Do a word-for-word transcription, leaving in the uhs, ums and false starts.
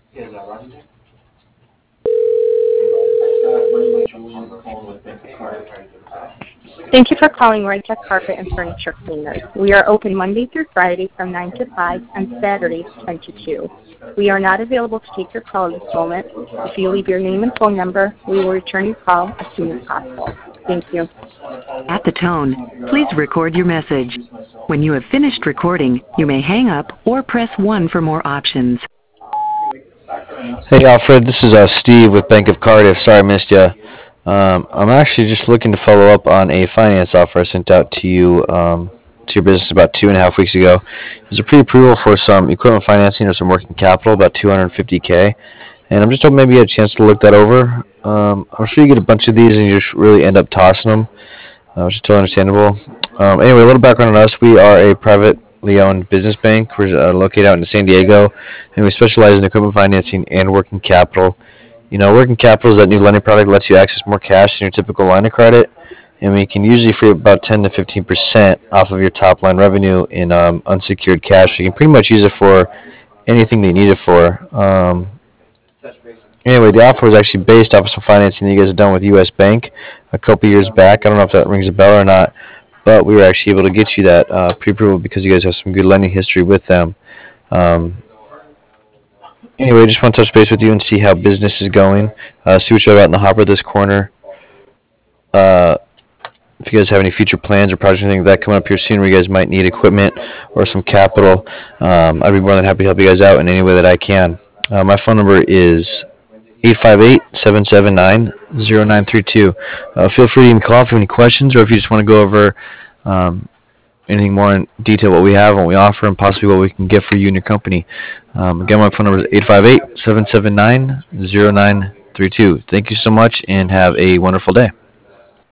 Thank you for calling Red Tech Carpet and Furniture Cleaners. We are open Monday through Friday from nine to five and Saturdays ten to two. We are not available to take your call at this moment. If you leave your name and phone number, we will return your call as soon as possible. Thank you. At the tone, please record your message. When you have finished recording, you may hang up or press one for more options. Hey Alfred, this is uh, Steve with Bank of Cardiff. Sorry I missed you. Um, I'm actually just looking to follow up on a finance offer I sent out to you, um, to your business about two and a half weeks ago. It was a pre-approval for some equipment financing or some working capital, about two hundred fifty K. And I'm just hoping maybe you had a chance to look that over. Um, I'm sure you get a bunch of these and you just really end up tossing them, uh, which is totally understandable. Um, anyway, a little background on us. We are a privately owned business bank. We're uh, located out in San Diego, and we specialize in equipment financing and working capital. You know, working capital is that new lending product that lets you access more cash than your typical line of credit, and we can usually free up about ten to fifteen percent off of your top line revenue in um, unsecured cash. So you can pretty much use it for anything that you need it for. Um, anyway, the offer was actually based off of some financing that you guys have done with U S Bank a couple years back. I don't know if that rings a bell or not, but we were actually able to get you that uh, pre-approval because you guys have some good lending history with them. Um, Anyway, I just want to touch base with you and see how business is going. Uh, see what you got in the hopper this corner. Uh, if you guys have any future plans or projects or anything like that coming up here soon where you guys might need equipment or some capital, um, I'd be more than happy to help you guys out in any way that I can. Uh, my phone number is eight five eight, seven seven nine, zero nine three two. Uh, feel free to even call if you have any questions or if you just want to go over um, anything more in detail what we have, what we offer, and possibly what we can get for you and your company. Um, again, my phone number is eight five eight, seven seven nine, zero nine three two. Thank you so much and have a wonderful day.